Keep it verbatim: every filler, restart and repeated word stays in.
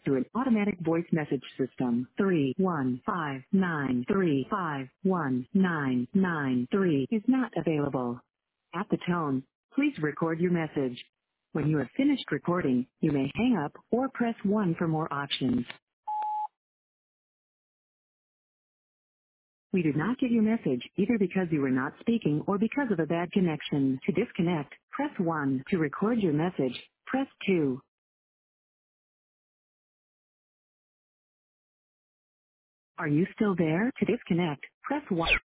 through an automatic voice message system. three one five nine three five one nine nine three is not available. At the tone, please record your message. When you have finished recording, you may hang up or press one for more options. We did not get your message either because you were not speaking or because of a bad connection. To disconnect, press one. To record your message, press two. Are you still there? To disconnect, press one.